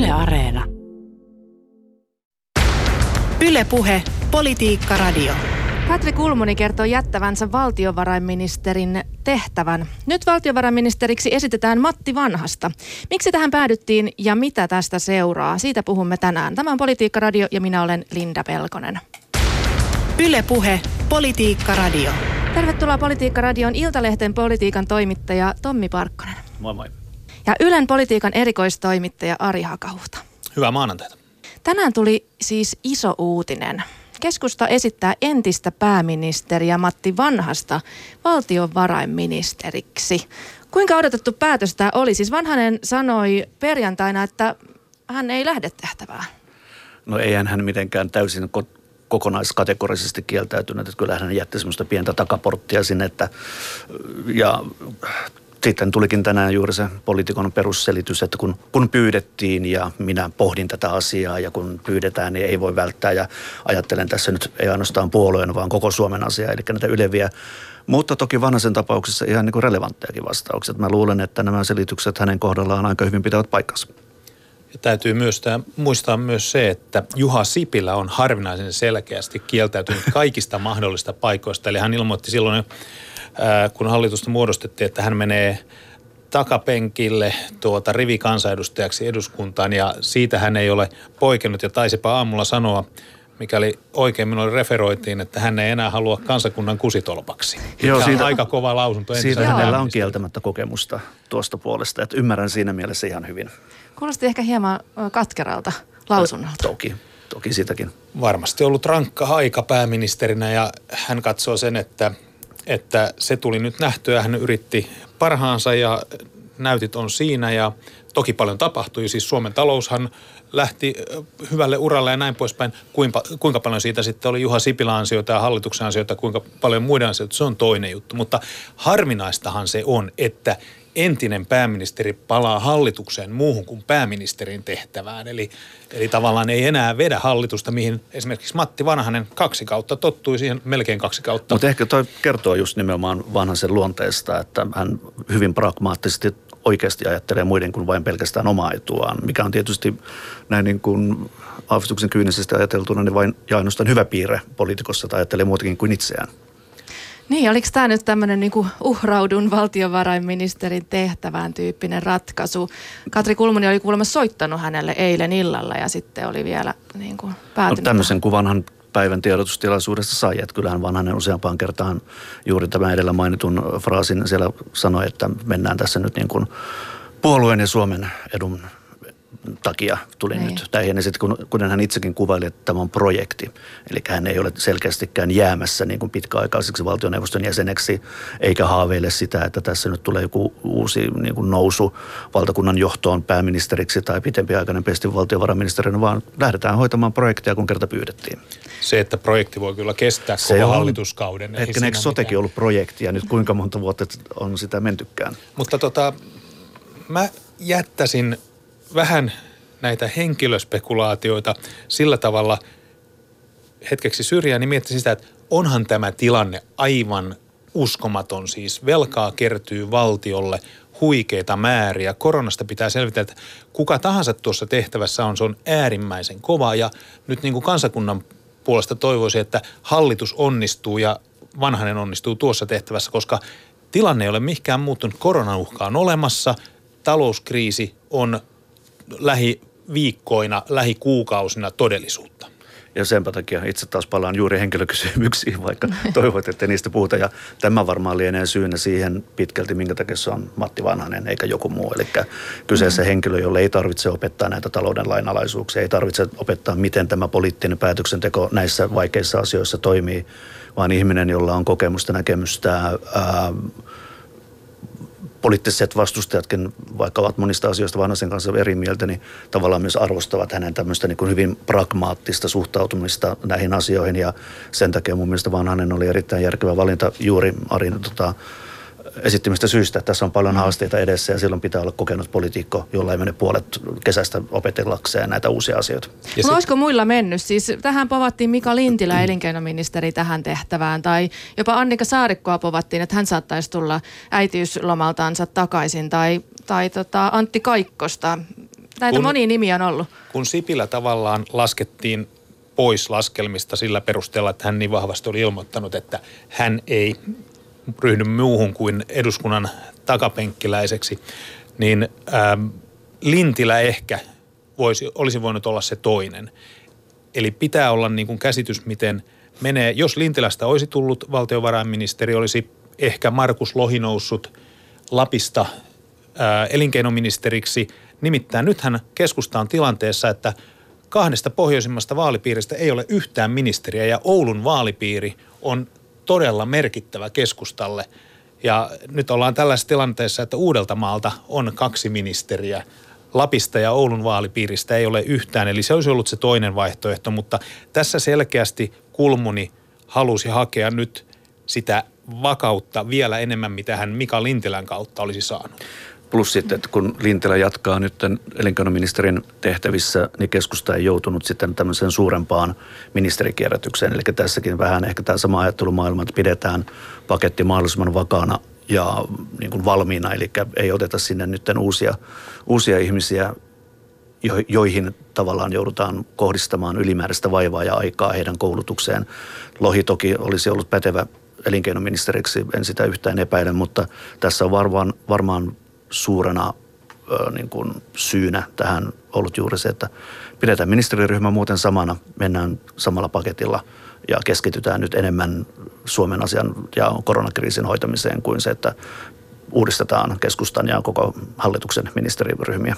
Yle Areena. Yle Puhe, Politiikka Radio. Katri Kulmuni kertoo jättävänsä valtiovarainministerin tehtävän. Nyt valtiovarainministeriksi esitetään Matti Vanhasta. Miksi tähän päädyttiin ja mitä tästä seuraa? Siitä puhumme tänään. Tämä on Politiikka Radio ja minä olen Linda Pelkonen. Yle Puhe, Politiikka Radio. Tervetuloa Politiikka Radion Iltalehden politiikan toimittaja Tommi Parkkonen. Moi moi. Ja Ylen politiikan erikoistoimittaja Ari Hakahuhta. Hyvää maanantaita. Tänään tuli siis iso uutinen. Keskusta esittää entistä pääministeriä Matti Vanhasta valtiovarainministeriksi. Kuinka odotettu päätös tämä oli? Siis Vanhanen sanoi perjantaina, että hän ei lähde tehtävään. No eihän hän mitenkään täysin kokonaiskategorisesti kieltäytynyt, että kyllä hän jätti semmoista pientä takaporttia sinne, ja sitten tulikin tänään juuri se poliitikon perusselitys, että kun pyydettiin ja minä pohdin tätä asiaa ja kun pyydetään, niin ei voi välttää ja ajattelen tässä nyt ei ainoastaan puolueen, vaan koko Suomen asiaa, eli näitä yleviä, mutta toki Vanhasen tapauksessa ihan niin kuin relevanttejakin vastaukset. Mä luulen, että nämä selitykset hänen kohdallaan aika hyvin pitävät paikkansa. Ja täytyy muistaa myös se, että Juha Sipilä on harvinaisen selkeästi kieltäytynyt kaikista mahdollisista paikoista. Eli hän ilmoitti silloin, kun hallitusta muodostettiin, että hän menee takapenkille rivikansanedustajaksi eduskuntaan. Ja siitä hän ei ole poikennut ja taisipa aamulla sanoa, mikäli oikein minulle referoitiin, että hän ei enää halua kansakunnan kusitolpaksi. Joo, siitä on aika kova lausunto. Siitä hänellä on kieltämättä kokemusta tuosta puolesta, että ymmärrän siinä mielessä ihan hyvin. Kuulosti ehkä hieman katkeralta lausunnolta. Toki sitäkin. Varmasti ollut rankka aika pääministerinä ja hän katsoo sen, että se tuli nyt nähtyä. Hän yritti parhaansa ja näytit on siinä ja toki paljon tapahtui. Siis Suomen taloushan lähti hyvälle uralle ja näin poispäin. Kuinka paljon siitä sitten oli Juha Sipilän ansioita ja hallituksen ansioita, kuinka paljon muiden ansioita, se on toinen juttu. Mutta harvinaistahan se on, että entinen pääministeri palaa hallitukseen muuhun kuin pääministerin tehtävään. Eli tavallaan ei enää vedä hallitusta, mihin esimerkiksi Matti Vanhanen 2 kautta tottui siihen melkein 2 kautta. Mutta ehkä toi kertoo just nimenomaan Vanhasen luonteesta, että hän hyvin pragmaattisesti oikeasti ajattelee muiden kuin vain pelkästään omaa etuaan, mikä on tietysti näin niin kuin aavistuksen kyynisesti ajateltuna niin vain ja ainoastaan hyvä piirre poliitikossa, että ajattelee muutakin kuin itseään. Niin, oliko tämä nyt tämmöinen niin kuin uhraudun valtiovarainministerin tehtävään tyyppinen ratkaisu? Katri Kulmuni oli kuulemma soittanut hänelle eilen illalla ja sitten oli vielä niin kuin päätynyt. No, tämmöisen kuvanhan päivän tiedotustilaisuudesta sai, että kyllähän Vanhanen useampaan kertaan juuri tämän edellä mainitun fraasin siellä sanoi, että mennään tässä nyt niin kuin puolueen ja Suomen edun takia tuli nyt tähän. Ja sitten kun hän itsekin kuvaili, että tämä on projekti, eli hän ei ole selkeästikään jäämässä niin kuin pitkäaikaiseksi valtioneuvoston jäseneksi, eikä haaveile sitä, että tässä nyt tulee joku uusi niin kuin nousu valtakunnan johtoon pääministeriksi tai pitempiaikainen pesti valtiovarainministerinä, vaan lähdetään hoitamaan projektia, kun kerta pyydettiin. Se, että projekti voi kyllä kestää koko hallituskauden. Hetken, eikö sotekin ollut projekti ja nyt kuinka monta vuotta on sitä mentykään? Mutta mä jättäisin vähän näitä henkilöspekulaatioita sillä tavalla hetkeksi syrjään, niin miettisin sitä, että onhan tämä tilanne aivan uskomaton. Siis velkaa kertyy valtiolle huikeita määriä. Koronasta pitää selvitä, että kuka tahansa tuossa tehtävässä on, se on äärimmäisen kova. Ja nyt niin kuin kansakunnan puolesta toivoisin, että hallitus onnistuu ja Vanhanen onnistuu tuossa tehtävässä, koska tilanne ei ole mihinkään muuttunut. Koronauhka on olemassa, talouskriisi on lähiviikkoina, lähikuukausina todellisuutta. Ja senpä takia itse taas palaan juuri henkilökysymyksiin, vaikka toivot, että niistä puhuta. Ja tämä varmaan lienee syynä siihen pitkälti, minkä takia se on Matti Vanhanen eikä joku muu. Eli kyseessä henkilö, jolle ei tarvitse opettaa näitä talouden lainalaisuuksia, ei tarvitse opettaa, miten tämä poliittinen päätöksenteko näissä vaikeissa asioissa toimii, vaan ihminen, jolla on kokemusta, näkemystä, poliittiset vastustajatkin, vaikka ovat monista asioista Vanhasen kanssa eri mieltä, niin tavallaan myös arvostavat hänen tämmöistä niin kuin hyvin pragmaattista suhtautumista näihin asioihin. Ja sen takia mun mielestä Vanhanen oli erittäin järkevä valinta juuri Arin esittämistä syystä. Tässä on paljon haasteita edessä ja silloin pitää olla kokenut poliitikko, jolla ei mene puolet kesästä opetellakseen näitä uusia asioita. Olisiko muilla mennyt? Siis tähän povattiin Mika Lintilä, elinkeinoministeri, tähän tehtävään. Tai jopa Annika Saarikkoa povattiin, että hän saattaisi tulla äitiyslomaltaansa takaisin. Tai Antti Kaikkosta. Näitä monia nimiä on ollut. Kun Sipilä tavallaan laskettiin pois laskelmista sillä perusteella, että hän niin vahvasti oli ilmoittanut, että hän ei ryhdy muuhun kuin eduskunnan takapenkkiläiseksi, niin Lintilä ehkä olisi voinut olla se toinen. Eli pitää olla niin kuin käsitys, miten menee. Jos Lintilästä olisi tullut valtiovarainministeri, olisi ehkä Markus Lohi noussut Lapista elinkeinoministeriksi. Nimittäin nythän keskusta on tilanteessa, että 2 pohjoisimmasta vaalipiiristä ei ole yhtään ministeriä ja Oulun vaalipiiri on todella merkittävä keskustalle. Ja nyt ollaan tällaisessa tilanteessa, että Uudeltamaalta on 2 ministeriä. Lapista ja Oulun vaalipiiristä ei ole yhtään, eli se olisi ollut se toinen vaihtoehto, mutta tässä selkeästi Kulmuni halusi hakea nyt sitä vakautta vielä enemmän, mitä hän Mika Lintilän kautta olisi saanut. Plus sitten, että kun Lintilä jatkaa nyt elinkeinoministerin tehtävissä, niin keskusta ei joutunut sitten tämmöiseen suurempaan ministerikierrätykseen. Eli tässäkin vähän ehkä tämä sama ajattelumaailma, että pidetään paketti mahdollisimman vakaana ja niin kuin valmiina, eli ei oteta sinne nyt uusia ihmisiä, joihin tavallaan joudutaan kohdistamaan ylimääräistä vaivaa ja aikaa heidän koulutukseen. Lohi toki olisi ollut pätevä elinkeinoministeriksi, en sitä yhtään epäile, mutta tässä on varmaan suurena niin kuin syynä tähän ollut juuri se, että pidetään ministeriryhmä muuten samana, mennään samalla paketilla ja keskitytään nyt enemmän Suomen asian ja koronakriisin hoitamiseen kuin se, että uudistetaan keskustan ja koko hallituksen ministeriryhmiä.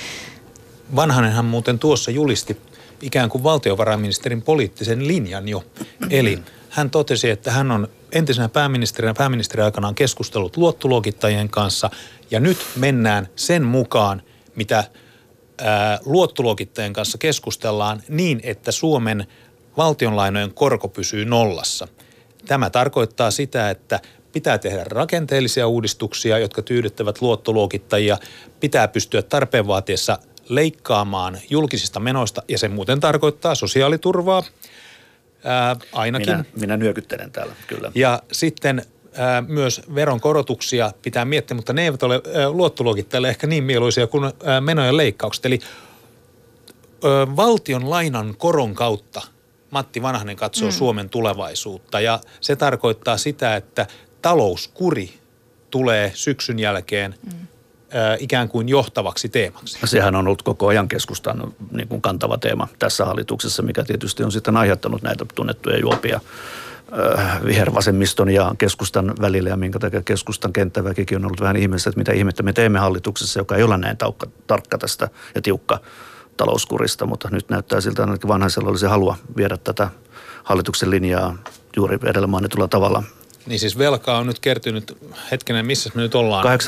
Vanhanenhan muuten tuossa julisti ikään kuin valtiovarainministerin poliittisen linjan jo. Eli hän totesi, että hän on entisenä pääministerin aikanaan keskustellut luottoluokittajien kanssa ja nyt mennään sen mukaan, mitä luottoluokittajien kanssa keskustellaan niin, että Suomen valtionlainojen korko pysyy nollassa. Tämä tarkoittaa sitä, että pitää tehdä rakenteellisia uudistuksia, jotka tyydyttävät luottoluokittajia. Pitää pystyä tarpeen vaatiessa leikkaamaan julkisista menoista ja se muuten tarkoittaa sosiaaliturvaa ainakin. Minä nyökyttelen täällä, kyllä. Ja sitten myös veronkorotuksia pitää miettiä, mutta ne eivät ole luottoluokittajille ehkä niin mieluisia kuin menojen leikkaukset. Eli valtion lainan koron kautta Matti Vanhanen katsoo Suomen tulevaisuutta ja se tarkoittaa sitä, että talouskuri tulee syksyn jälkeen ikään kuin johtavaksi teemaksi. Sehän on ollut koko ajan keskustan niin kuin kantava teema tässä hallituksessa, mikä tietysti on sitten aiheuttanut näitä tunnettuja juopia vihervasemmiston ja keskustan välillä ja minkä takia keskustan kenttäväkikin on ollut vähän ihmeessä, että mitä ihmettä me teemme hallituksessa, joka ei ole näin tarkka tästä ja tiukka talouskurista, mutta nyt näyttää siltä, että ainakin Vanhaisella olisi halua viedä tätä hallituksen linjaa juuri edellä mainitulla tavalla. Niin siis velkaa on nyt kertynyt, hetkinen, missä me nyt ollaan? 18,8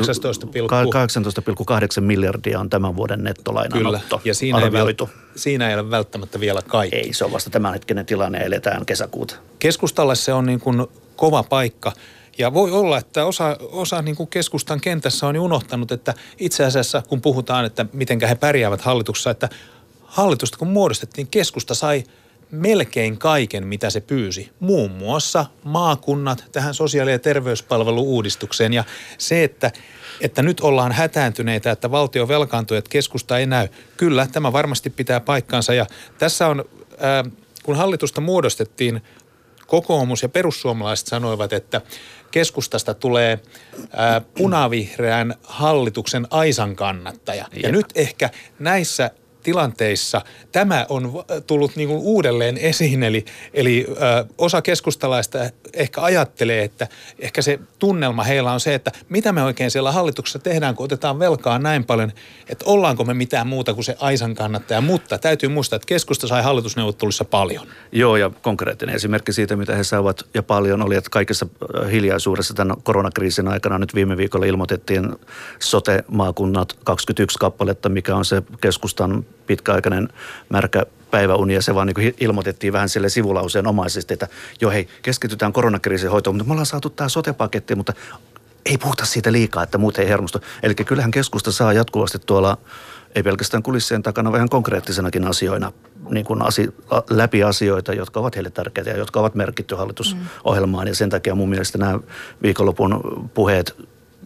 miljardia on tämän vuoden nettolainanotto. Kyllä, ja siinä ei ole välttämättä vielä kaikki. Ei, se on vasta tämänhetkinen tilanne, eletään kesäkuuta. Keskustalle se on niin kuin kova paikka. Ja voi olla, että osa niin kuin keskustan kentässä on unohtanut, että itse asiassa kun puhutaan, että miten he pärjäävät hallituksessa, että hallitusta kun muodostettiin, keskusta sai melkein kaiken, mitä se pyysi. Muun muassa maakunnat tähän sosiaali- ja terveyspalvelu-uudistukseen. Ja se, että nyt ollaan hätääntyneitä, että valtio velkaantuu, että keskusta ei näy. Kyllä, tämä varmasti pitää paikkaansa. Ja tässä on, kun hallitusta muodostettiin, kokoomus ja perussuomalaiset sanoivat, että keskustasta tulee punavihreän hallituksen aisan kannattaja. Ja nyt ehkä näissä tilanteissa tämä on tullut niin kuin uudelleen esiin, eli osa keskustalaista ehkä ajattelee, että ehkä se tunnelma heillä on se, että mitä me oikein siellä hallituksessa tehdään, kun otetaan velkaa näin paljon, että ollaanko me mitään muuta kuin se aisan kannattaja, mutta täytyy muistaa, että keskusta sai hallitusneuvotteluissa paljon. Joo, ja konkreettinen esimerkki siitä, mitä he saavat ja paljon oli, että kaikessa hiljaisuudessa tämän koronakriisin aikana nyt viime viikolla ilmoitettiin sote-maakunnat 21 kappaletta, mikä on se keskustan pitkäaikainen märkä päiväuni ja se vaan niin kuin ilmoitettiin vähän sille sivulauseen omaisesti, että joo hei, keskitytään koronakriisin hoitoon, mutta me ollaan saatu tämä sote-paketti, mutta ei puhuta siitä liikaa, että muut ei hermostu. Eli kyllähän keskusta saa jatkuvasti tuolla, ei pelkästään kulissien takana, vähän konkreettisenakin asioina, niin kuin läpi asioita, jotka ovat heille tärkeitä ja jotka ovat merkitty hallitusohjelmaan ja sen takia mun mielestä nämä viikonlopun puheet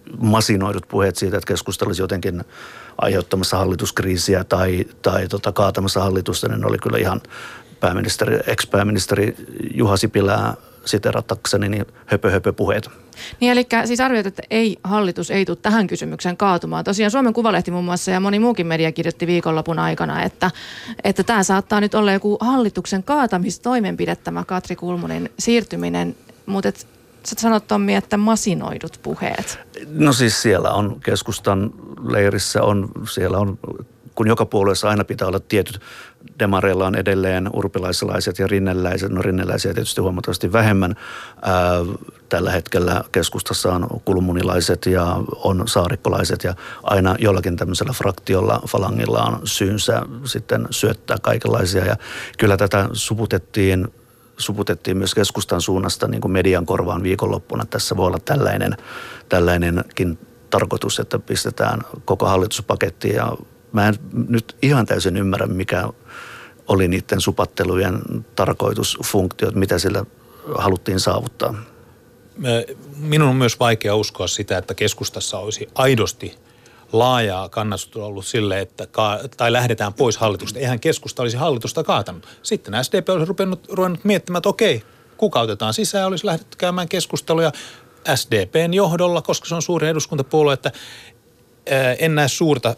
masinoidut puheet siitä, että keskusta olisi jotenkin aiheuttamassa hallituskriisiä tai kaatamassa hallitusta, niin ne oli kyllä ihan ex-pääministeri Juha Sipilää siteratakseni, niin höpö puheet. Niin eli siis arvioit, että hallitus ei tule tähän kysymykseen kaatumaan. Tosiaan Suomen Kuvalehti muun muassa ja moni muukin media kirjoitti viikonlopun aikana, että tämä saattaa nyt olla joku hallituksen kaatamistoimenpide, tämä Katri Kulmunin siirtyminen, mutta sä sanot, Tommi, että masinoidut puheet. No siis siellä on keskustan leirissä, siellä on, kun joka puolueessa aina pitää olla tietyt, demareilla on edelleen urpilaiselaiset ja rinnelläiset, no rinnelläisiä tietysti huomattavasti vähemmän. Tällä hetkellä keskustassa on kulmunilaiset ja on saarikkolaiset ja aina jollakin tämmöisellä fraktiolla, falangilla on syynsä sitten syöttää kaikenlaisia ja kyllä tätä suputettiin myös keskustan suunnasta niin kuin median korvaan viikonloppuna. Tässä voi olla tällainenkin tarkoitus, että pistetään koko hallituspakettiin ja mä en nyt ihan täysin ymmärrä, mikä oli niiden supattelujen tarkoitusfunktiot, mitä sillä haluttiin saavuttaa. Minun on myös vaikea uskoa sitä, että keskustassa olisi aidosti laajaa kannatusta ollut sille, että lähdetään pois hallitusta. Eihän keskusta olisi hallitusta kaatanut. Sitten SDP olisi ruvennut miettimään, että okei, kuka otetaan sisään, olisi lähdetty käymään keskusteluja SDPn johdolla, koska se on suuri eduskuntapuolue, että en näe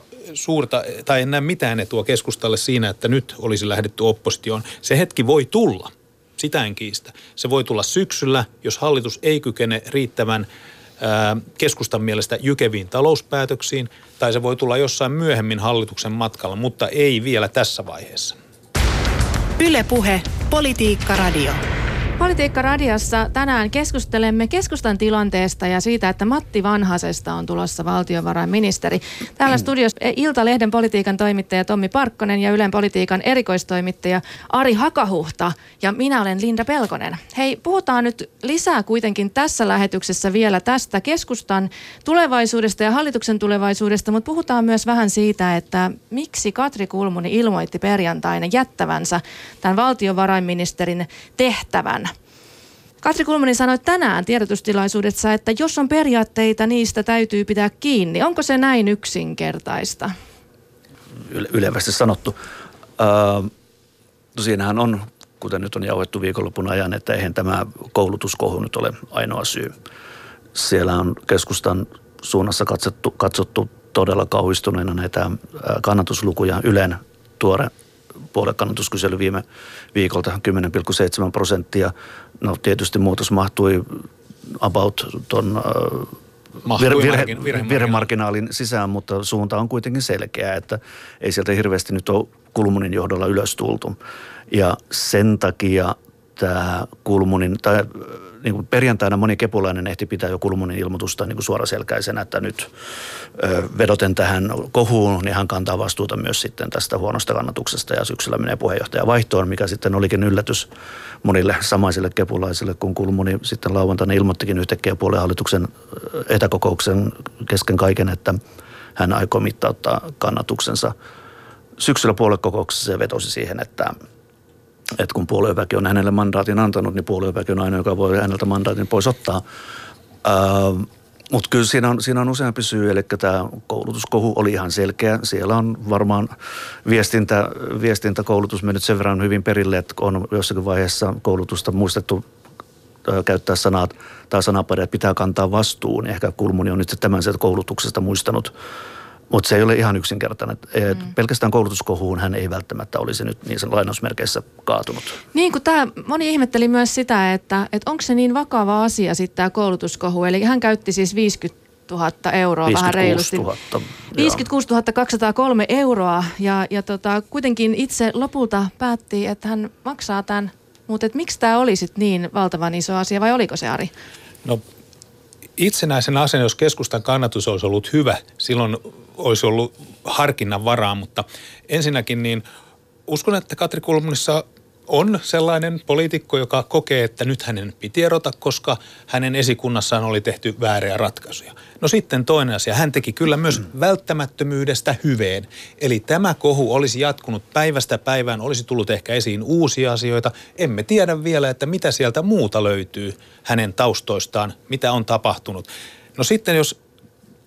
tai en näe mitään etua keskustalle siinä, että nyt olisi lähdetty oppositioon. Se hetki voi tulla, sitä en kiistä. Se voi tulla syksyllä, jos hallitus ei kykene riittävän keskustan mielestä jykeviin talouspäätöksiin, tai se voi tulla jossain myöhemmin hallituksen matkalla, mutta ei vielä tässä vaiheessa. Yle Puhe, Politiikka Radio. Politiikka Radiossa tänään keskustelemme keskustan tilanteesta ja siitä, että Matti Vanhasesta on tulossa valtiovarainministeri. Täällä studiossa Iltalehden politiikan toimittaja Tommi Parkkonen ja Ylen politiikan erikoistoimittaja Ari Hakahuhta ja minä olen Linda Pelkonen. Hei, puhutaan nyt lisää kuitenkin tässä lähetyksessä vielä tästä keskustan tulevaisuudesta ja hallituksen tulevaisuudesta, mutta puhutaan myös vähän siitä, että miksi Katri Kulmuni ilmoitti perjantaina jättävänsä tämän valtiovarainministerin tehtävän. Katri Kulmuni sanoi tänään tiedotustilaisuudessa, että jos on periaatteita, niistä täytyy pitää kiinni. Onko se näin yksinkertaista? Ylevästi sanottu. Siinähän on, kuten nyt on jauhettu viikonlopun ajan, että eihän tämä koulutuskohu nyt ole ainoa syy. Siellä on keskustan suunnassa katsottu todella kauhistuneena näitä kannatuslukuja. Ylen tuore puoluekannatuskysely viime viikolta 10,7%. No tietysti muutos mahtui about ton virhemarginaalin sisään, mutta suunta on kuitenkin selkeä, että ei sieltä hirveästi nyt ole Kulmunin johdolla ylös tultu. Ja sen takia tämä Kulmunin, tai niin kuin perjantaina moni kepulainen ehti pitää jo Kulmunin ilmoitusta niin kuin suoraselkäisenä, että nyt vedoten tähän kohuun, niin hän kantaa vastuuta myös sitten tästä huonosta kannatuksesta ja syksyllä menee puheenjohtajan vaihtoon, mikä sitten olikin yllätys monille samaisille kepulaisille, kun Kulmuni sitten lauantaina ilmoittikin yhtäkkiä puoluehallituksen etäkokouksen kesken kaiken, että hän aikoo mittauttaa kannatuksensa. Syksyllä puoluekokouksessa se vetosi siihen, että kun puolueväki on hänelle mandaatin antanut, niin puolueväki on aina, joka voi häneltä mandaatin pois ottaa. Mutta kyllä siinä on useampi syy, eli tämä koulutuskohu oli ihan selkeä. Siellä on varmaan viestintäkoulutus mennyt sen verran hyvin perille, että on jossakin vaiheessa koulutusta muistettu käyttää sanat tai sanaparia, että pitää kantaa vastuun. Ehkä Kulmuni on nyt tämän sieltä koulutuksesta muistanut. Mutta se ei ole ihan yksinkertainen. Pelkästään koulutuskohuun hän ei välttämättä olisi nyt niin sen lainausmerkeissä kaatunut. Niin kuin moni ihmetteli myös sitä, että onko se niin vakava asia sitten tämä koulutuskohu. Eli hän käytti siis 50 000 euroa vähän reilusti. 56 203 euroa ja kuitenkin itse lopulta päätti, että hän maksaa tämän. Mutta miksi tämä oli sitten niin valtavan iso asia vai oliko se, Ari? No itsenäisen asian, jos keskustan kannatus olisi ollut hyvä, silloin olisi ollut harkinnan varaa, mutta ensinnäkin niin uskon, että Katri Kulmunissa on sellainen poliitikko, joka kokee, että nyt hänen piti erota, koska hänen esikunnassaan oli tehty vääriä ratkaisuja. No sitten toinen asia, hän teki kyllä myös välttämättömyydestä hyveen. Eli tämä kohu olisi jatkunut päivästä päivään, olisi tullut ehkä esiin uusia asioita. Emme tiedä vielä, että mitä sieltä muuta löytyy hänen taustoistaan, mitä on tapahtunut. No sitten jos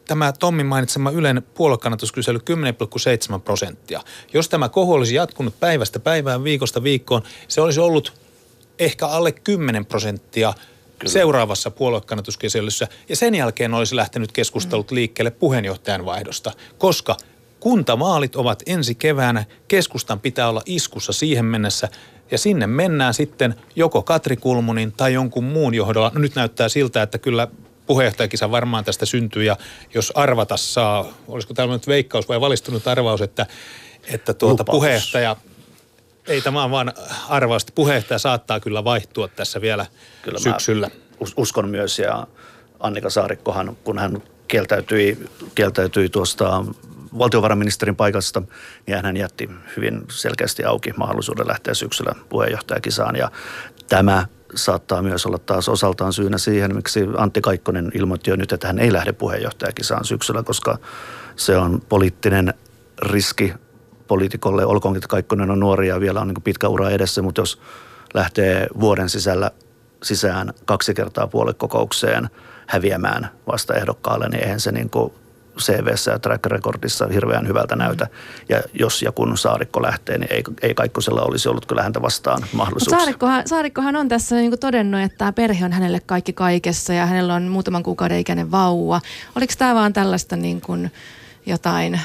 tämä Tommin mainitsema Ylen puoluekannatuskysely 10,7%. Jos tämä kohu olisi jatkunut päivästä päivään, viikosta viikkoon, se olisi ollut ehkä alle 10% seuraavassa puoluekannatuskyselyssä. Ja sen jälkeen olisi lähtenyt keskustelut liikkeelle puheenjohtajan vaihdosta, koska kuntavaalit ovat ensi keväänä. Keskustan pitää olla iskussa siihen mennessä. Ja sinne mennään sitten joko Katri Kulmunin tai jonkun muun johdolla. No nyt näyttää siltä, että kyllä puheenjohtajakisa varmaan tästä syntyy. Ja jos arvata saa, olisiko täällä nyt veikkaus vai valistunut arvaus, että puheenjohtaja, ei tämä on vaan arvaus, että puheenjohtaja saattaa kyllä vaihtua tässä vielä kyllä syksyllä. Uskon myös, ja Annika Saarikkohan, kun hän kieltäytyi tuosta valtiovarainministerin paikasta, niin hän jätti hyvin selkeästi auki mahdollisuuden lähteä syksyllä puheenjohtajakisaan. Ja tämä saattaa myös olla taas osaltaan syynä siihen, miksi Antti Kaikkonen ilmoitti jo nyt, että hän ei lähde puheenjohtajakisaan syksyllä, koska se on poliittinen riski poliitikolle. Olkoonkin, että Kaikkonen on nuori ja vielä on niin kuin pitkä ura edessä, mutta jos lähtee vuoden sisään 2 kertaa puoluekokoukseen häviämään vasta ehdokkaalle, niin eihän se niin kuin CV:ssä ja track recordissa hirveän hyvältä näytä. Ja jos ja kun Saarikko lähtee, niin ei Kaikkosella olisi ollut kyllä häntä vastaan mahdollisuuksia. Saarikkohan on tässä niin kuin todennut, että tämä perhe on hänelle kaikki kaikessa ja hänellä on muutaman kuukauden ikäinen vauva. Oliko tämä vaan tällaista niin kuin jotain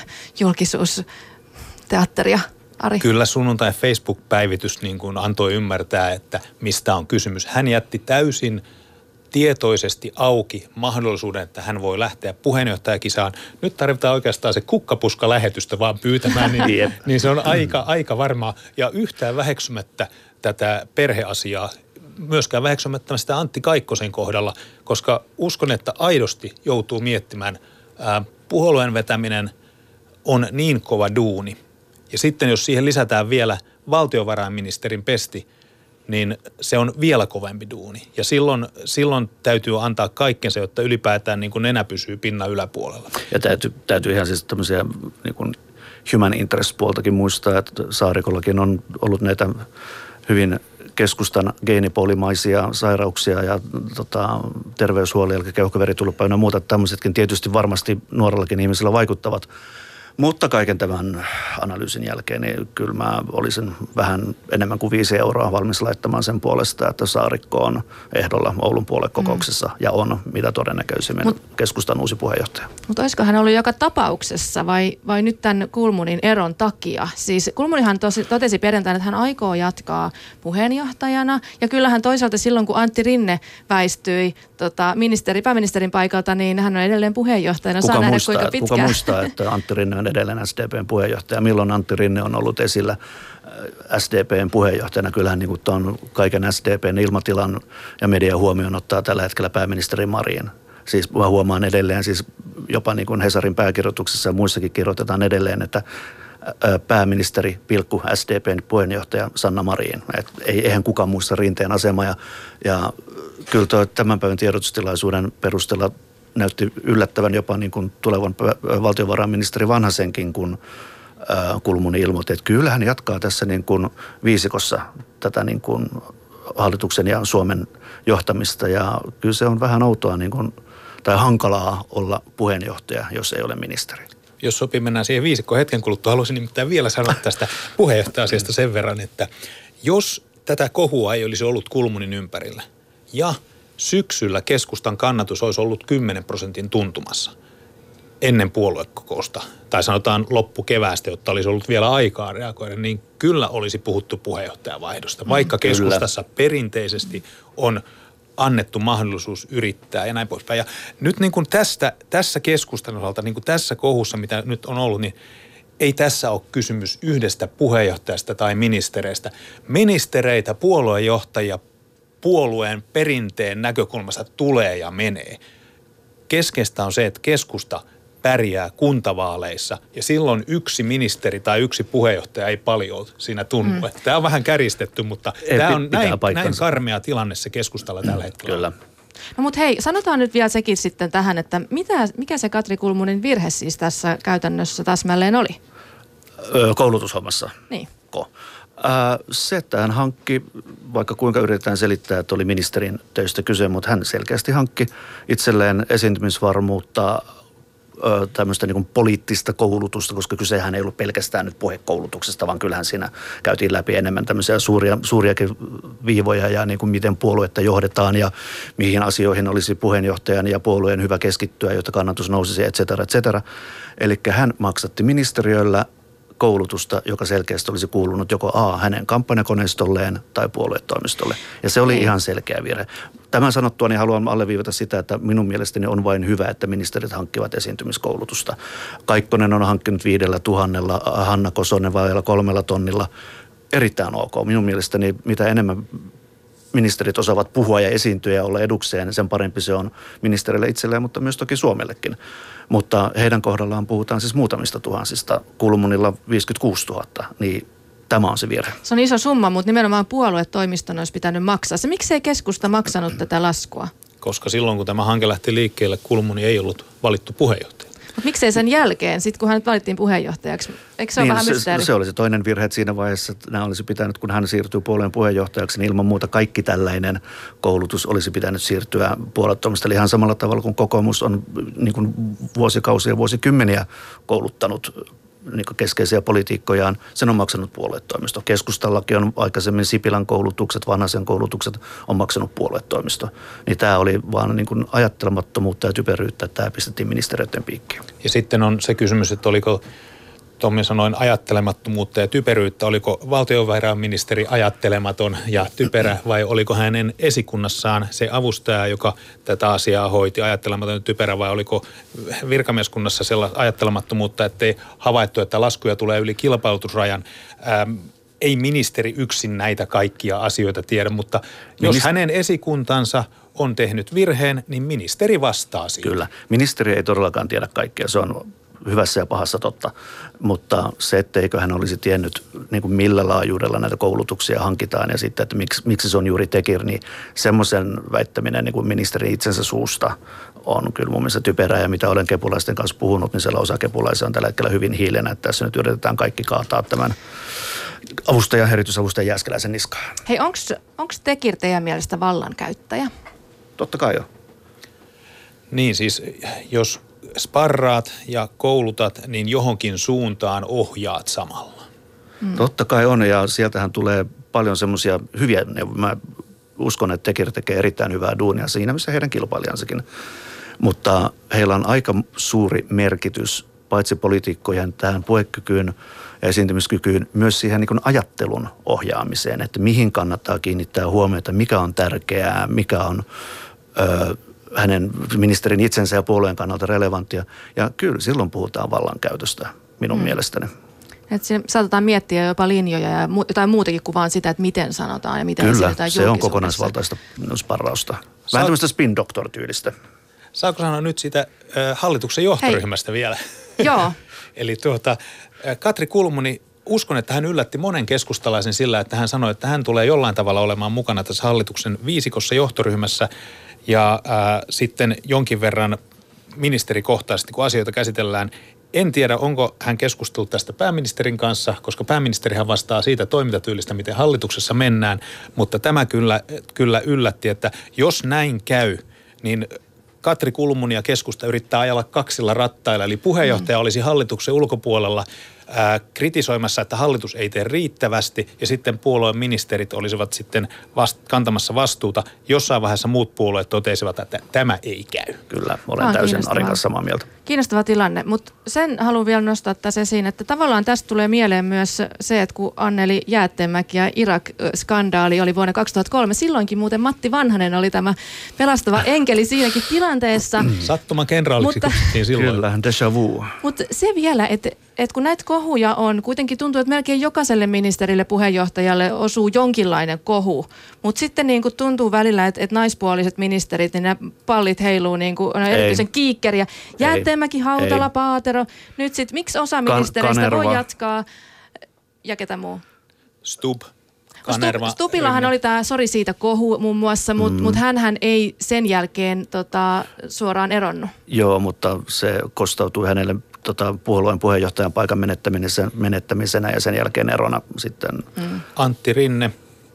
julkisuusteatteria, Ari? Kyllä sunnuntai Facebook-päivitys niin kuin antoi ymmärtää, että mistä on kysymys. Hän jätti täysin tietoisesti auki mahdollisuuden, että hän voi lähteä puheenjohtajakisaan. Nyt tarvitaan oikeastaan se kukkapuska-lähetystä vaan pyytämään, niin se on aika varmaa. Ja yhtään väheksymättä tätä perheasiaa, myöskään väheksymättä sitä Antti Kaikkosen kohdalla, koska uskon, että aidosti joutuu miettimään, puolueen vetäminen on niin kova duuni. Ja sitten jos siihen lisätään vielä valtiovarainministerin pesti, niin se on vielä kovempi duuni. Ja silloin täytyy antaa kaikkensa, jotta ylipäätään niin kuin nenä pysyy pinnan yläpuolella. Ja täytyy ihan siis tämmöisiä niin kuin human interest-puoltakin muistaa, että Saarikollakin on ollut näitä hyvin keskustan geenipolimaisia sairauksia ja terveyshuolia, eli keuhkoveritulppa ja muuta. Tämmöisetkin tietysti varmasti nuorellakin ihmisillä vaikuttavat. Mutta kaiken tämän analyysin jälkeen, niin kyllä mä olisin vähän enemmän kuin 5 euroa valmis laittamaan sen puolesta, että Saarikko on ehdolla Oulun puoluekokouksessa ja on mitä todennäköisimmin keskustan uusi puheenjohtaja. Mutta olisiko hän ollut joka tapauksessa vai nyt tämän Kulmunin eron takia? Siis Kulmunihan totesi perjantaina, että hän aikoo jatkaa puheenjohtajana ja kyllähän toisaalta silloin, kun Antti Rinne väistyi pääministerin paikalta, niin hän on edelleen puheenjohtajana. Saa nähdä kuinka pitkään. Kuka muistaa, että Antti Rinne on edelleen SDPn puheenjohtaja. Milloin Antti Rinne on ollut esillä SDPn puheenjohtajana? Kyllähän niin kuin tuon kaiken SDPn ilmatilan ja median huomioon ottaa tällä hetkellä pääministeri Marin. Siis mä huomaan edelleen, siis jopa niin kuin Hesarin pääkirjoituksessa ja muissakin kirjoitetaan edelleen, että pääministeri SDPn puheenjohtaja Sanna Marin. Eihän kukaan muista Rinteen asemaa ja kyllä tämän päivän tiedotustilaisuuden perusteella näytti yllättävän jopa niin kuin tulevan valtiovarainministeri Vanhasenkin, kun Kulmuni ilmoitti, että kyllä hän jatkaa tässä niin kuin viisikossa tätä niin kuin hallituksen ja Suomen johtamista. Ja kyllä se on vähän outoa niin kuin, tai hankalaa olla puheenjohtaja, jos ei ole ministeri. Jos sopii, mennään siihen viisikkoon hetken kuluttua. Haluaisin nimittäin vielä sanoa tästä puheenjohtaja-asiasta sen verran, että jos tätä kohua ei olisi ollut Kulmunin ympärillä ja syksyllä keskustan kannatus olisi ollut 10% tuntumassa ennen puoluekokousta, tai sanotaan loppukeväästä, jotta olisi ollut vielä aikaa reagoida, niin kyllä olisi puhuttu puheenjohtajavaihdosta, vaikka keskustassa perinteisesti on annettu mahdollisuus yrittää ja näin poispäin. Ja nyt niin kuin tässä keskustan osalta, niin kuin tässä kohussa, mitä nyt on ollut, niin ei tässä ole kysymys yhdestä puheenjohtajasta tai ministereistä. Ministereitä, puoluejohtajia, puolueen perinteen näkökulmasta tulee ja menee. Keskeistä on se, että keskusta pärjää kuntavaaleissa ja silloin yksi ministeri tai yksi puheenjohtaja ei paljon siinä tunnu. Tämä on vähän käristetty, mutta tämä on näin karmea tilanne se keskustalla tällä hetkellä. Kyllä. No mutta hei, sanotaan nyt vielä sekin sitten tähän, että mikä se Katri Kulmunin virhe siis tässä käytännössä täsmälleen oli? Koulutushommassa. Niin. Se, että hän hankki, vaikka kuinka yritetään selittää, että oli ministerin töistä kyse, mutta hän selkeästi hankki itselleen esiintymisvarmuutta tämmöistä niin kuin poliittista koulutusta, koska kysehän ei ollut pelkästään nyt puhekoulutuksesta, vaan kyllähän siinä käytiin läpi enemmän tämmöisiä suuriakin viivoja ja niin kuin miten puoluetta johdetaan ja mihin asioihin olisi puheenjohtajan ja puolueen hyvä keskittyä, jotta kannatus nousisi, et cetera. Eli hän maksatti ministeriöllä koulutusta, joka selkeästi olisi kuulunut joko hänen kampanjakoneistolleen tai puoluetoimistolle. Ja se oli ihan selkeä virhe. Tämän sanottua niin haluan alleviivata sitä, että minun mielestäni on vain hyvä, että ministerit hankkivat esiintymiskoulutusta. Kaikkonen on hankkinut 5 000, Hanna Kosonen vai 3 000. Erittäin ok. Minun mielestäni mitä enemmän ministerit osaavat puhua ja esiintyä ja olla edukseen, niin sen parempi se on ministerille itselleen, mutta myös toki Suomellekin. Mutta heidän kohdallaan puhutaan siis muutamista tuhansista, Kulmunilla 56 000, niin tämä on se virhe. Se on iso summa, mutta nimenomaan puoluetoimiston olisi pitänyt maksaa. Se miksei keskusta maksanut tätä laskua? Koska silloin, kun tämä hanke lähti liikkeelle, Kulmuni ei ollut valittu puheenjohtaja. Mutta miksei sen jälkeen, sitten kun hän valittiin puheenjohtajaksi? Eikö se ole vähän mysteeri? Se oli se toinen virhe, että siinä vaiheessa nämä olisi pitänyt, kun hän siirtyy puolueen puheenjohtajaksi, niin ilman muuta kaikki tällainen koulutus olisi pitänyt siirtyä puoluetoimista. Eli ihan samalla tavalla kuin kokoomus on niin kuin vuosikausia ja vuosikymmeniä kouluttanut niin kuin keskeisiä politiikkojaan, sen on maksanut puoluetoimisto. Keskustallakin on aikaisemmin Sipilän koulutukset, Vanhasen koulutukset on maksanut puoluetoimisto. Niin tämä oli vaan niin kuin ajattelemattomuutta ja typeryyttä, että tämä pistettiin ministeriöiden piikkiin. Ja sitten on se kysymys, että oliko Tommi sanoin ajattelemattomuutta ja typeryyttä. Oliko valtiovarainministeri ajattelematon ja typerä vai oliko hänen esikunnassaan se avustaja, joka tätä asiaa hoiti ajattelematon ja typerä vai oliko virkamieskunnassa sellaista ajattelemattomuutta, ettei havaittu, että laskuja tulee yli kilpailutusrajan. Ei ministeri yksin näitä kaikkia asioita tiedä, mutta jos hänen esikuntansa on tehnyt virheen, niin ministeri vastaa siitä. Kyllä. Ministeri ei todellakaan tiedä kaikkea. Se on hyvässä ja pahassa totta, mutta se, etteikö hän olisi tiennyt niin kuin millä laajuudella näitä koulutuksia hankitaan ja sitten, että miksi se on juuri tekir, niin semmoisen väittäminen niin kuin ministerin itsensä suusta on kyllä mun mielestä typerää ja mitä olen kepulaisten kanssa puhunut, niin siellä osa kepulaisia on tällä hetkellä hyvin hiilenä, että tässä nyt yritetään kaikki kaataa tämän erityisavustajan Jääskeläisen niskaan. Hei, onko tekir teidän mielestä vallankäyttäjä? Totta kai jo. Niin siis, jos sparraat ja koulutat, niin johonkin suuntaan ohjaat samalla. Totta kai on ja sieltähän tulee paljon semmoisia hyviä neuvoja. Mä uskon, että tekir tekee erittäin hyvää duunia siinä, missä heidän kilpailijansakin. Mutta heillä on aika suuri merkitys paitsi poliitikkojen tähän puhekykyyn ja esiintymiskykyyn, myös siihen niin kuin ajattelun ohjaamiseen, että mihin kannattaa kiinnittää huomiota, mikä on tärkeää, mikä on hänen ministerin itsensä ja puolueen kannalta relevanttia. Ja kyllä silloin puhutaan vallankäytöstä minun mielestäni. Että siinä saatetaan miettiä jopa linjoja ja jotain muutakin kuin vaan sitä, että miten sanotaan ja miten esitetään julkisuudessa. Se on kokonaisvaltaista sparrausta. Vähän tämmöistä spin-doctor-tyylistä. Saako sanoa nyt sitä hallituksen johtoryhmästä vielä? Joo. Eli Katri Kulmuni, uskon, että hän yllätti monen keskustalaisen sillä, että hän sanoi, että hän tulee jollain tavalla olemaan mukana tässä hallituksen viisikossa johtoryhmässä ja sitten jonkin verran ministerikohtaisesti, kun asioita käsitellään. En tiedä, onko hän keskustellut tästä pääministerin kanssa, koska pääministerihän vastaa siitä toimintatyylistä, miten hallituksessa mennään, mutta tämä kyllä yllätti, että jos näin käy, niin Katri Kulmuni ja keskusta yrittää ajalla 2 rattailla, eli puheenjohtaja olisi hallituksen ulkopuolella kritisoimassa, että hallitus ei tee riittävästi ja sitten puolueen ministerit olisivat sitten kantamassa vastuuta. Jossain vaiheessa muut puolueet totesivat, että tämä ei käy. Kyllä, olen täysin Arin kanssa samaa mieltä. Kiinnostava tilanne, mutta sen haluan vielä nostaa tässä esiin, että tavallaan tästä tulee mieleen myös se, että kun Anneli Jäätteenmäki ja Irak-skandaali oli vuonna 2003, silloinkin muuten Matti Vanhanen oli tämä pelastava enkeli siinäkin tilanteessa. Sattuman kenraaliksi kutsuttiin silloin. Kyllä, déjà vu. Mutta se vielä, että kun näitä kohuja on, kuitenkin tuntuu, että melkein jokaiselle ministerille, puheenjohtajalle osuu jonkinlainen kohu. Mutta sitten niin kuin tuntuu välillä, että naispuoliset ministerit, niin nämä pallit heiluu niin kuin on erityisen kiikkeriä. Jäätteenmäki, Hautala, Paatero. Nyt sitten, miksi osa ministereistä voi jatkaa ja ketä muu? Stubb. Stubillahan oli tämä sori siitä kohu muun muassa, mutta hänhän ei sen jälkeen suoraan eronnut. Joo, mutta se kostautui hänelle puolueen puheenjohtajan paikan menettämisenä ja sen jälkeen erona sitten. Antti Rinne.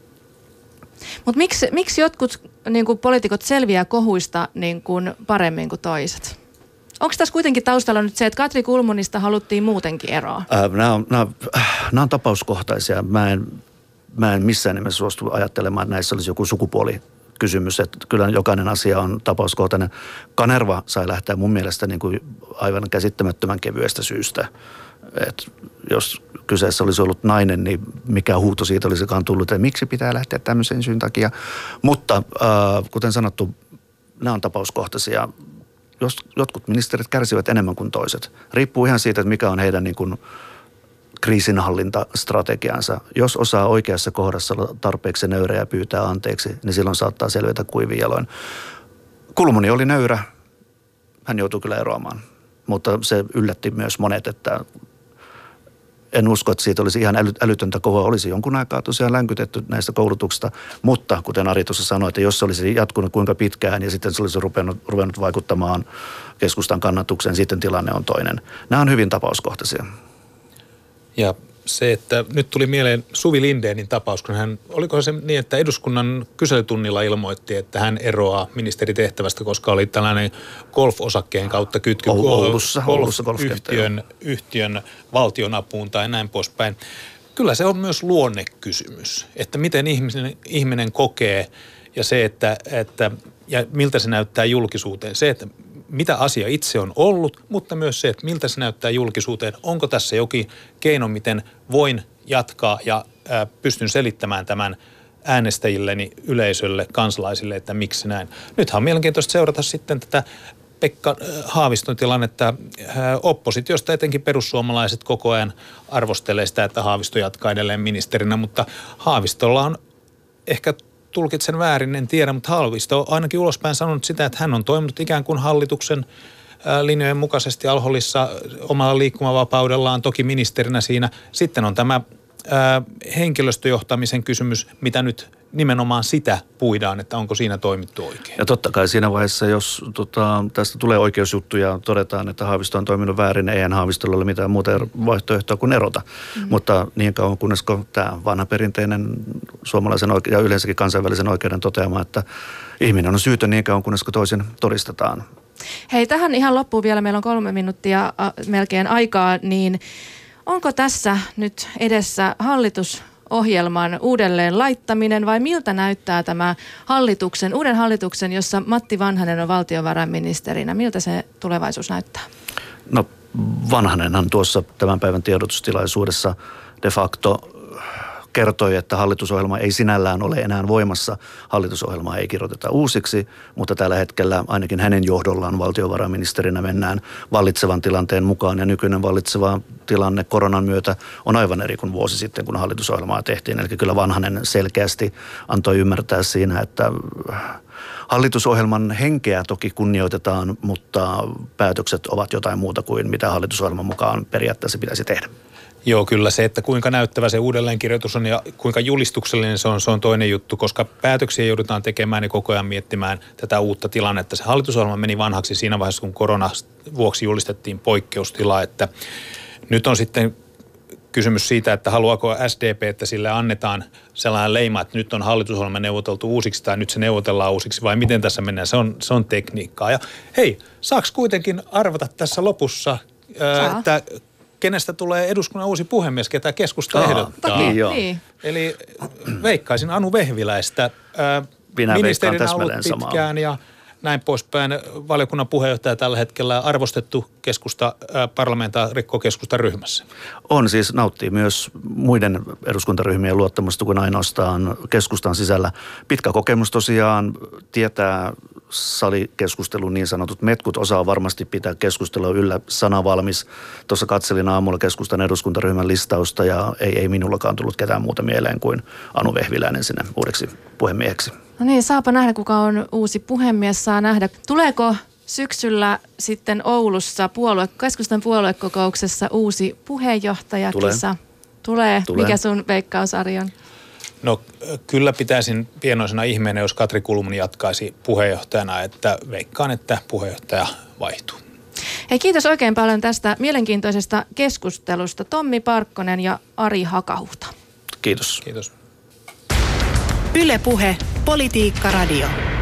Mutta miksi jotkut niin kuin poliitikot selviää kohuista niin kuin paremmin kuin toiset? Onko tässä kuitenkin taustalla nyt se, että Katri Kulmunista haluttiin muutenkin eroa? Nämä on tapauskohtaisia. Mä en missään nimessä suostu ajattelemaan, että näissä olisi joku sukupuolikysymys. Että kyllä jokainen asia on tapauskohtainen. Kanerva sai lähteä mun mielestä niin kuin aivan käsittämättömän kevyestä syystä. Että jos kyseessä olisi ollut nainen, niin mikä huuto siitä olisikaan tullut, että miksi pitää lähteä tämmöisen syyn takia. Mutta kuten sanottu, nämä on tapauskohtaisia. Jos jotkut ministerit kärsivät enemmän kuin toiset. Riippuu ihan siitä, että mikä on heidän niin kuin kriisinhallintastrategiansa. Jos osaa oikeassa kohdassa olla tarpeeksi nöyrä ja pyytää anteeksi, niin silloin saattaa selvitä kuivin jaloin. Kulmuni oli nöyrä. Hän joutui kyllä eroamaan. Mutta se yllätti myös monet, että en usko, että siitä olisi ihan älytöntä kohoa. Olisi jonkun aikaa tosiaan länkytetty näistä koulutuksista, mutta kuten Ari tuossa sanoi, että jos se olisi jatkunut kuinka pitkään ja sitten se olisi ruvennut vaikuttamaan keskustan kannatukseen, sitten tilanne on toinen. Nämä on hyvin tapauskohtaisia. Ja se, että nyt tuli mieleen Suvi Lindénin tapaus, kun oliko se niin, että eduskunnan kyselytunnilla ilmoitti, että hän eroaa ministeritehtävästä, koska oli tällainen golf-osakkeen kautta kytky yhtiön valtionapuun tai näin poispäin. Kyllä se on myös luonnekysymys, että miten ihminen kokee ja se, että ja miltä se näyttää julkisuuteen. Se, että mitä asia itse on ollut, mutta myös se, että miltä se näyttää julkisuuteen. Onko tässä jokin keino, miten voin jatkaa ja pystyn selittämään tämän äänestäjilleni, yleisölle, kansalaisille, että miksi näin. Nythän on mielenkiintoista seurata sitten tätä Pekka Haaviston tilannetta. Oppositiosta etenkin perussuomalaiset koko ajan arvostelee sitä, että Haavisto jatkaa edelleen ministerinä, mutta Haavistolla on ehkä tulkitsen väärin, en tiedä, mutta Haavisto on ainakin ulospäin sanonut sitä, että hän on toiminut ikään kuin hallituksen linjojen mukaisesti Al-Holissa omalla liikkumavapaudellaan, toki ministerinä siinä. Sitten on tämä henkilöstöjohtamisen kysymys, mitä nyt nimenomaan sitä puidaan, että onko siinä toimittu oikein. Ja totta kai siinä vaiheessa, jos tästä tulee oikeusjuttu ja todetaan, että Haavisto on toiminut väärin, eihän Haavistolla ole mitään muuta vaihtoehtoa kuin erota. Mutta niin kauan kunnes tämä vanha perinteinen suomalaisen ja yleensäkin kansainvälisen oikeuden toteama, että ihminen on syytön niin kauan kunnes toisin todistetaan. Hei, tähän ihan loppuun vielä, meillä on 3 minuuttia melkein aikaa, niin onko tässä nyt edessä hallitusohjelman uudelleen laittaminen vai miltä näyttää tämä uuden hallituksen, jossa Matti Vanhanen on valtiovarainministerinä? Miltä se tulevaisuus näyttää? No Vanhanenhan tuossa tämän päivän tiedotustilaisuudessa de facto kertoi, että hallitusohjelma ei sinällään ole enää voimassa. Hallitusohjelmaa ei kirjoiteta uusiksi, mutta tällä hetkellä ainakin hänen johdollaan valtiovarainministerinä mennään vallitsevan tilanteen mukaan. Ja nykyinen vallitseva tilanne koronan myötä on aivan eri kuin vuosi sitten, kun hallitusohjelmaa tehtiin. Eli kyllä Vanhanen selkeästi antoi ymmärtää siinä, että hallitusohjelman henkeä toki kunnioitetaan, mutta päätökset ovat jotain muuta kuin mitä hallitusohjelman mukaan periaatteessa pitäisi tehdä. Joo, kyllä se, että kuinka näyttävä se uudelleenkirjoitus on ja kuinka julistuksellinen se on toinen juttu, koska päätöksiä joudutaan tekemään ja koko ajan miettimään tätä uutta tilannetta. Se hallitusohjelma meni vanhaksi siinä vaiheessa, kun korona vuoksi julistettiin poikkeustila, että nyt on sitten kysymys siitä, että haluaako SDP, että sille annetaan sellainen leima, että nyt on hallitusohjelma neuvoteltu uusiksi tai nyt se neuvotellaan uusiksi vai miten tässä mennään. Se on tekniikkaa. Ja hei, saaks kuitenkin arvata tässä lopussa, että kenestä tulee eduskunnan uusi puhemies, ketä keskusta ehdottaa. Niin. Eli veikkaisin Anu Vehviläistä. Ministerinä ollut pitkään ja näin poispäin. Valiokunnan puheenjohtaja tällä hetkellä arvostettu keskusta, parlamentaarikkokeskustan ryhmässä. On siis, nauttii myös muiden eduskuntaryhmien luottamusta kuin ainoastaan keskustan sisällä. Pitkä kokemus tosiaan, tietää salikeskustelun niin sanotut metkut, osaa varmasti pitää keskustelua yllä, sana valmis. Tuossa katselin aamulla keskustan eduskuntaryhmän listausta ja ei minullakaan tullut ketään muuta mieleen kuin Anu Vehviläinen sinne uudeksi puhemieheksi. No niin, saapa nähdä, kuka on uusi puhemies, saa nähdä. Tuleeko syksyllä sitten Oulussa keskustan puoluekokouksessa uusi puheenjohtajakisa? Tulee. Mikä sun veikkaus, Ari on? No kyllä pitäisin pienoisena ihmeenä, jos Katri Kulmuni jatkaisi puheenjohtajana, että veikkaan, että puheenjohtaja vaihtuu. Hei, kiitos oikein paljon tästä mielenkiintoisesta keskustelusta. Tommi Parkkonen ja Ari Hakahuhta. Kiitos. Kiitos. Yle Puhe, Politiikka Radio.